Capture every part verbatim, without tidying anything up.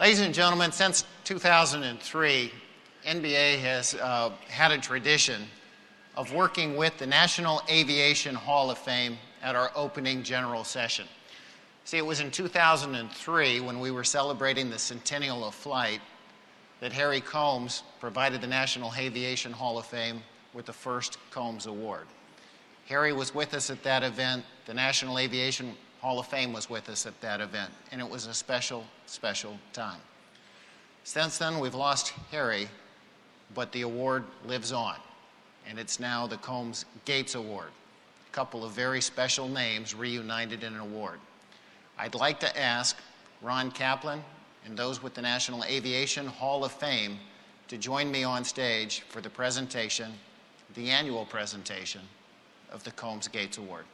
Ladies and gentlemen, since two thousand three, N B A has uh, had a tradition of working with the National Aviation Hall of Fame at our opening general session. See, it was in two thousand three, when we were celebrating the centennial of flight, that Harry Combs provided the National Aviation Hall of Fame with the first Combs Award. Harry was with us at that event. The National Aviation Hall of Fame was with us at that event, and it was a special, special time. Since then, we've lost Harry, but the award lives on, and it's now the Combs Gates Award, a couple of very special names reunited in an award. I'd like to ask Ron Kaplan and those with the National Aviation Hall of Fame to join me on stage for the presentation, the annual presentation of the Combs Gates Award.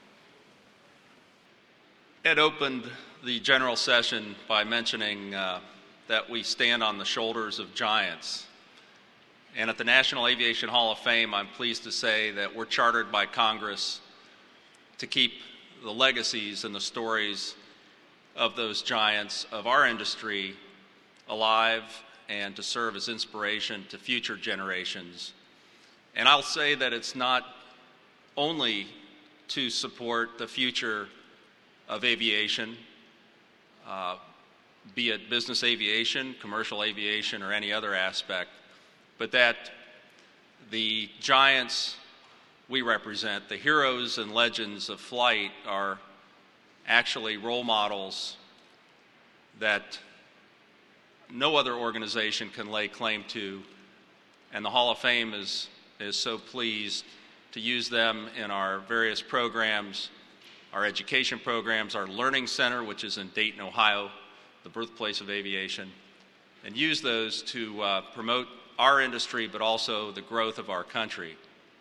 Ed opened the general session by mentioning uh, that we stand on the shoulders of giants. And at the National Aviation Hall of Fame, I'm pleased to say that we're chartered by Congress to keep the legacies and the stories of those giants of our industry alive and to serve as inspiration to future generations. And I'll say that it's not only to support the future of aviation, uh, be it business aviation, commercial aviation, or any other aspect, but that the giants we represent, the heroes and legends of flight, are actually role models that no other organization can lay claim to, and the Hall of Fame is, is so pleased to use them in our various programs, our education programs, our Learning Center, which is in Dayton, Ohio, the birthplace of aviation, and use those to uh, promote our industry, but also the growth of our country.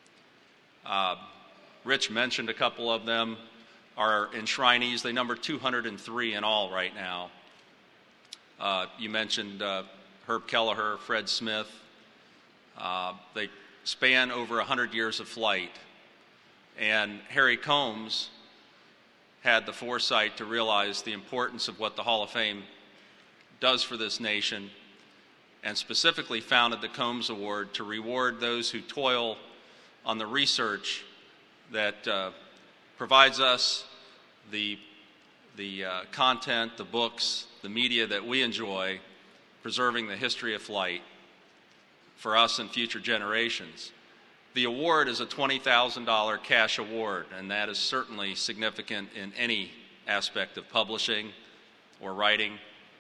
Uh, Rich mentioned a couple of them. Our enshrinees, they number two hundred three in all right now. Uh, you mentioned uh, Herb Kelleher, Fred Smith. Uh, they span over one hundred years of flight. And Harry Combs had the foresight to realize the importance of what the Hall of Fame does for this nation, and specifically founded the Combs Award to reward those who toil on the research that uh, provides us the, the uh, content, the books, the media that we enjoy, preserving the history of flight for us and future generations. The award is a twenty thousand dollars cash award, and that is certainly significant in any aspect of publishing or writing.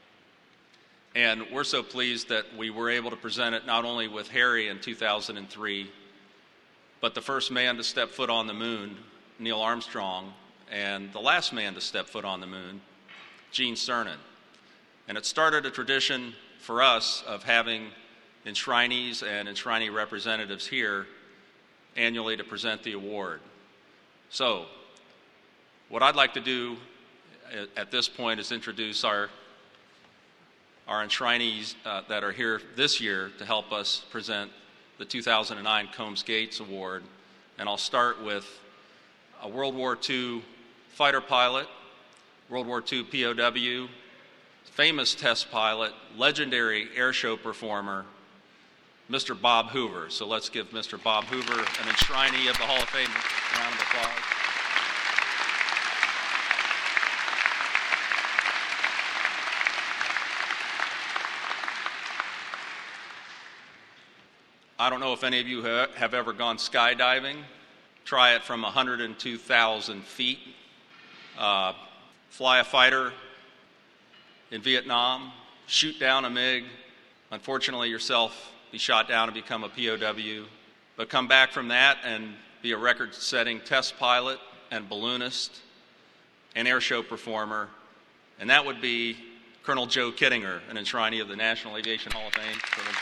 And we're so pleased that we were able to present it not only with Harry in two thousand three, but the first man to step foot on the moon, Neil Armstrong, and the last man to step foot on the moon, Gene Cernan. And it started a tradition for us of having enshrinees and enshrinee representatives here annually to present the award. So, what I'd like to do at this point is introduce our, our enshrinees uh, that are here this year to help us present the two thousand nine Combs Gates Award. And I'll start with a World War Two fighter pilot, World War Two P O W, famous test pilot, legendary air show performer, Mister Bob Hoover. So let's give Mister Bob Hoover, an enshrinee of the Hall of Fame, a round of applause. I don't know if any of you ha- have ever gone skydiving. Try it from one hundred two thousand feet. Uh, fly a fighter in Vietnam, shoot down a MiG, unfortunately yourself be shot down and become a P O W, but come back from that and be a record-setting test pilot and balloonist and air show performer, and that would be Colonel Joe Kittinger, an enshrinee of the National Aviation Hall of Fame.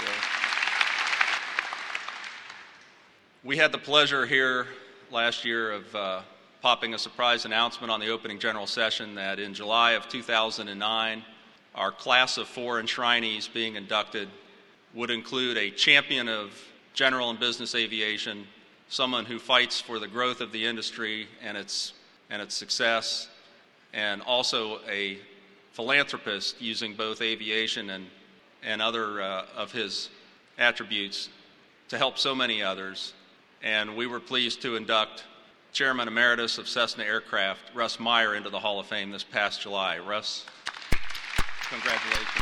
We had the pleasure here last year of uh, popping a surprise announcement on the opening general session that in July of two thousand nine, our class of four enshrinees being inducted would include a champion of general and business aviation, someone who fights for the growth of the industry and its, and its success, and also a philanthropist using both aviation and, and other uh, of his attributes to help so many others. And we were pleased to induct Chairman Emeritus of Cessna Aircraft, Russ Meyer, into the Hall of Fame this past July. Russ, congratulations.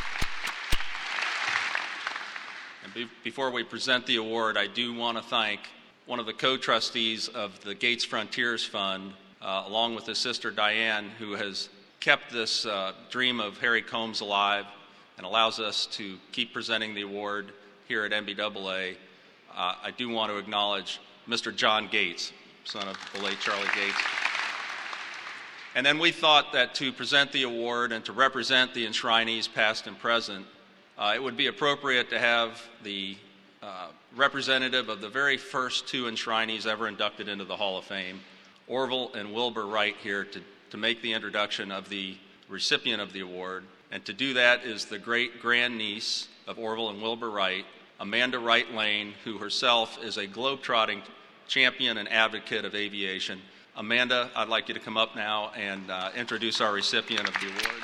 And be- before we present the award, I do want to thank one of the co-trustees of the Gates Frontiers Fund, uh, along with his sister Diane, who has kept this uh, dream of Harry Combs alive and allows us to keep presenting the award here at N B A A. Uh, I do want to acknowledge Mister John Gates, son of the late Charlie Gates. And then we thought that to present the award and to represent the enshrinees past and present, uh, it would be appropriate to have the uh, representative of the very first two enshrinees ever inducted into the Hall of Fame, Orville and Wilbur Wright, here to, to make the introduction of the recipient of the award. And to do that is the great grandniece of Orville and Wilbur Wright, Amanda Wright Lane, who herself is a globetrotting champion and advocate of aviation. Amanda, I'd like you to come up now and uh, introduce our recipient of the award.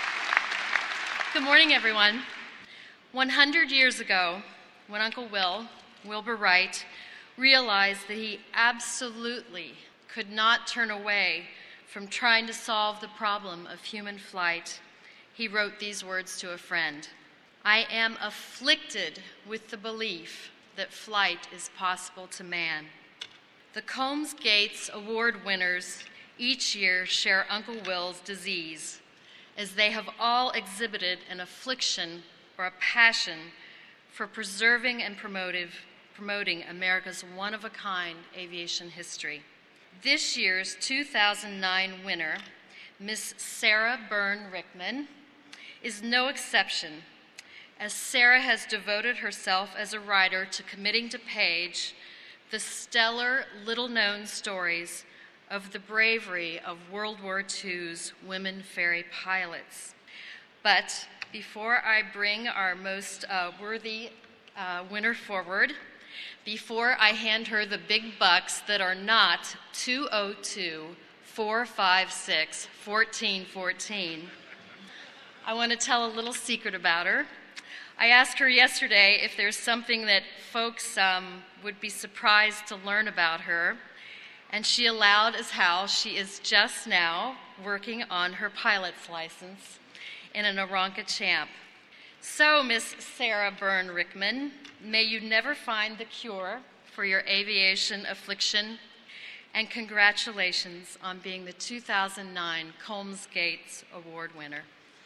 Good morning, everyone. one hundred years ago, when Uncle Will, Wilbur Wright, realized that he absolutely could not turn away from trying to solve the problem of human flight, he wrote these words to a friend: "I am afflicted with the belief that flight is possible to man." The Combs Gates Award winners each year share Uncle Will's disease, as they have all exhibited an affliction or a passion for preserving and promoting America's one-of-a-kind aviation history. This year's two thousand nine winner, Miss Sarah Byrne Rickman, is no exception, as Sarah has devoted herself as a writer to committing to page the stellar, little-known stories of the bravery of World War Two's women ferry pilots. But before I bring our most uh, worthy uh, winner forward, before I hand her the big bucks that are not two oh two, four five six, one four one four, I want to tell a little secret about her. I asked her yesterday if there's something that folks um, would be surprised to learn about her, and she allowed as how she is just now working on her pilot's license in an Aeronca Champ. So, Miss Sarah Byrne Rickman, may you never find the cure for your aviation affliction, and congratulations on being the two thousand nine Combs Gates Award winner.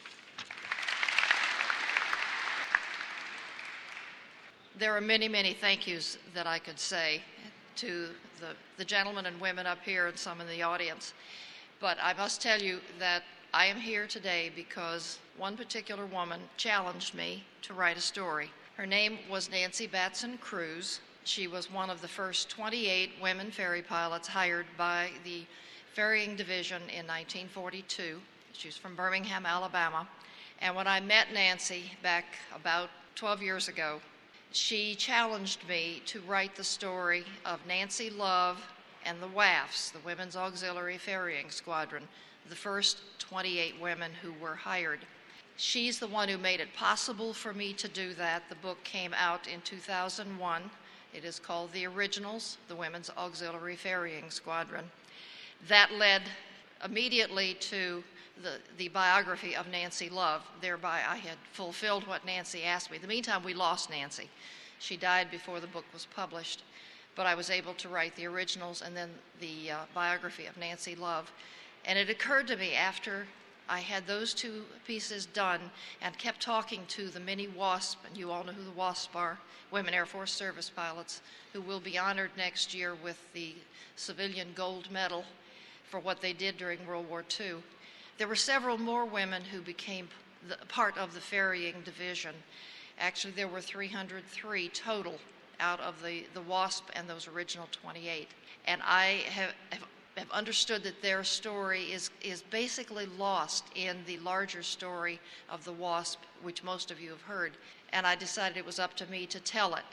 There are many, many thank yous that I could say to the, the gentlemen and women up here and some in the audience. But I must tell you that I am here today because one particular woman challenged me to write a story. Her name was Nancy Batson Cruz. She was one of the first twenty-eight women ferry pilots hired by the ferrying division in nineteen forty-two. She's from Birmingham, Alabama. And when I met Nancy back about twelve years ago, she challenged me to write the story of Nancy Love and the W A F S, the Women's Auxiliary Ferrying Squadron, the first twenty-eight women who were hired. She's the one who made it possible for me to do that. The book came out in two thousand one. It is called The Originals, the Women's Auxiliary Ferrying Squadron. That led immediately to The, the biography of Nancy Love. Thereby, I had fulfilled what Nancy asked me. In the meantime, we lost Nancy. She died before the book was published, but I was able to write the originals and then the uh, biography of Nancy Love. And it occurred to me after I had those two pieces done and kept talking to the many WASP, and you all know who the WASP are, Women Air Force Service Pilots, who will be honored next year with the Civilian Gold Medal for what they did during World War Two. There were several more women who became the, part of the ferrying division. Actually, there were three hundred three total out of the, the WASP and those original twenty-eight. And I have, have, have understood that their story is, is basically lost in the larger story of the WASP, which most of you have heard. And I decided it was up to me to tell it.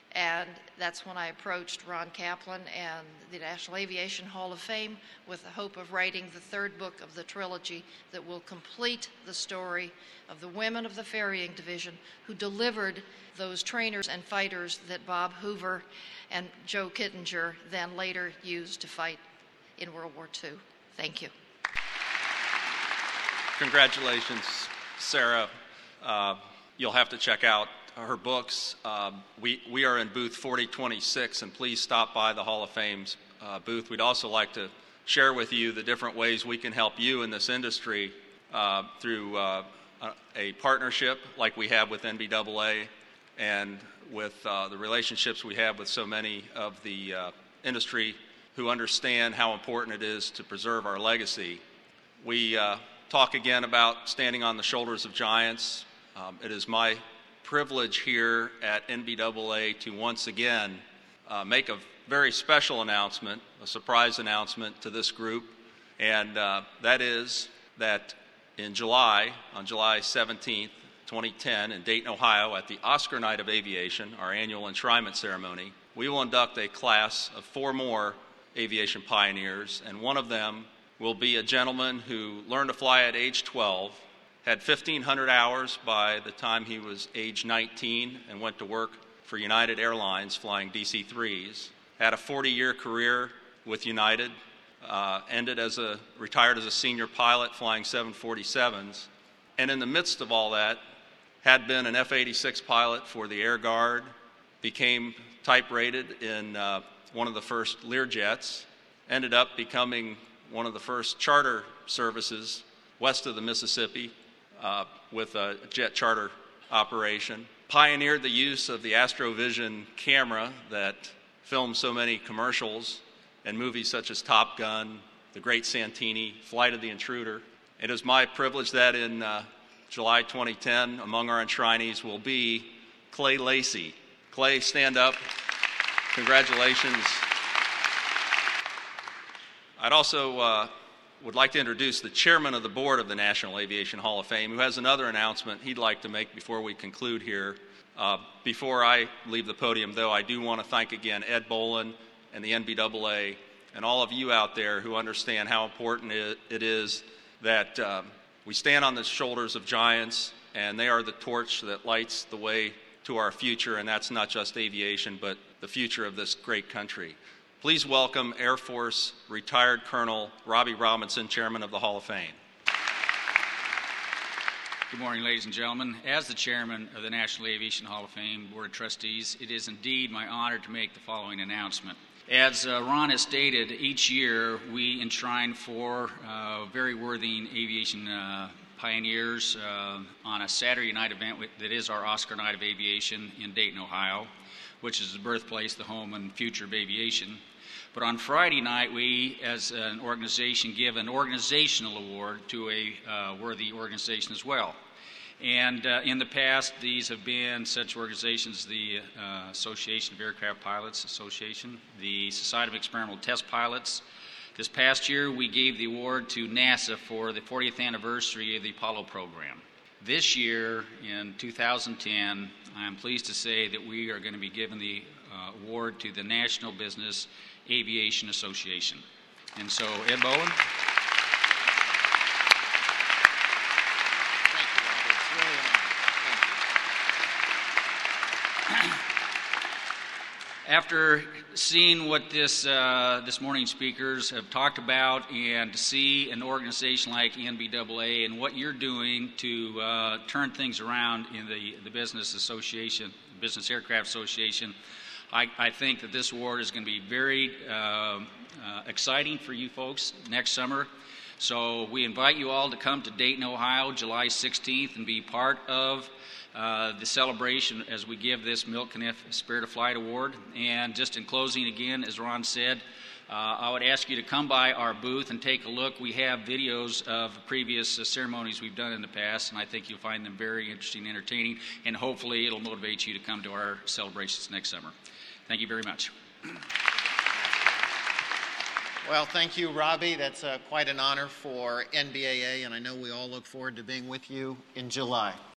And that's when I approached Ron Kaplan and the National Aviation Hall of Fame with the hope of writing the third book of the trilogy that will complete the story of the women of the Ferrying Division who delivered those trainers and fighters that Bob Hoover and Joe Kittinger then later used to fight in World War Two. Thank you. Congratulations, Sarah. Uh, you'll have to check out her books. Uh, we, we are in booth forty twenty-six, and please stop by the Hall of Fame's uh, booth. We'd also like to share with you the different ways we can help you in this industry uh, through uh, a, a partnership like we have with N B A A and with uh, the relationships we have with so many of the uh, industry who understand how important it is to preserve our legacy. We uh, talk again about standing on the shoulders of giants. Um, it is my privilege here at N B A A to once again uh, make a very special announcement, a surprise announcement to this group, and uh, that is that in July, on July seventeenth, twenty ten, in Dayton, Ohio, at the Oscar Night of Aviation, our annual enshrinement ceremony, we will induct a class of four more aviation pioneers, and one of them will be a gentleman who learned to fly at age twelve, had fifteen hundred hours by the time he was age nineteen, and went to work for United Airlines flying D C threes, had a forty-year career with United, uh, ended as a, retired as a senior pilot flying seven forty-sevens, and in the midst of all that, had been an F eighty-six pilot for the Air Guard, became type rated in uh, one of the first Learjets, ended up becoming one of the first charter services west of the Mississippi uh, with a jet charter operation, pioneered the use of the Astrovision camera that filmed so many commercials and movies such as Top Gun, The Great Santini, Flight of the Intruder. It is my privilege that in uh, July twenty ten, among our enshrinees will be Clay Lacy. Clay, stand up. Congratulations. I'd also uh, would like to introduce the chairman of the board of the National Aviation Hall of Fame, who has another announcement he'd like to make before we conclude here. Uh, before I leave the podium, though, I do want to thank again Ed Bolin and the N B A A and all of you out there who understand how important it, it is that um, we stand on the shoulders of giants, and they are the torch that lights the way to our future, and that's not just aviation, but the future of this great country. Please welcome Air Force retired Colonel Robbie Robinson, Chairman of the Hall of Fame. Good morning, ladies and gentlemen. As the Chairman of the National Aviation Hall of Fame Board of Trustees, it is indeed my honor to make the following announcement. As uh, Ron has stated, each year we enshrine four uh, very worthy aviation uh, pioneers uh, on a Saturday night event that is our Oscar Night of Aviation in Dayton, Ohio, which is the birthplace, the home, and future of aviation. But on Friday night, we, as an organization, give an organizational award to a uh, worthy organization as well. And uh, in the past, these have been such organizations, the uh, Association of Aircraft Pilots Association, the Society of Experimental Test Pilots. This past year, we gave the award to NASA for the fortieth anniversary of the Apollo program. This year, in two thousand ten, I am pleased to say that we are going to be giving the uh, award to the National Business Aviation Association. And so, Ed Bolin. Thank you, Robert. It's really an honor. Thank you. After seeing what this uh, this morning's speakers have talked about, and to see an organization like N B A A and what you're doing to uh, turn things around in the, the Business Association, Business Aircraft Association, I, I think that this award is going to be very uh, uh, exciting for you folks next summer. So we invite you all to come to Dayton, Ohio, July sixteenth, and be part of Uh, the celebration as we give this Milt Caniff Spirit of Flight Award. And just in closing again, as Ron said, uh, I would ask you to come by our booth and take a look. We have videos of previous uh, ceremonies we've done in the past, and I think you'll find them very interesting and entertaining, and hopefully it'll motivate you to come to our celebrations next summer. Thank you very much. Well, thank you, Robbie. That's uh, quite an honor for N B A A, and I know we all look forward to being with you in July.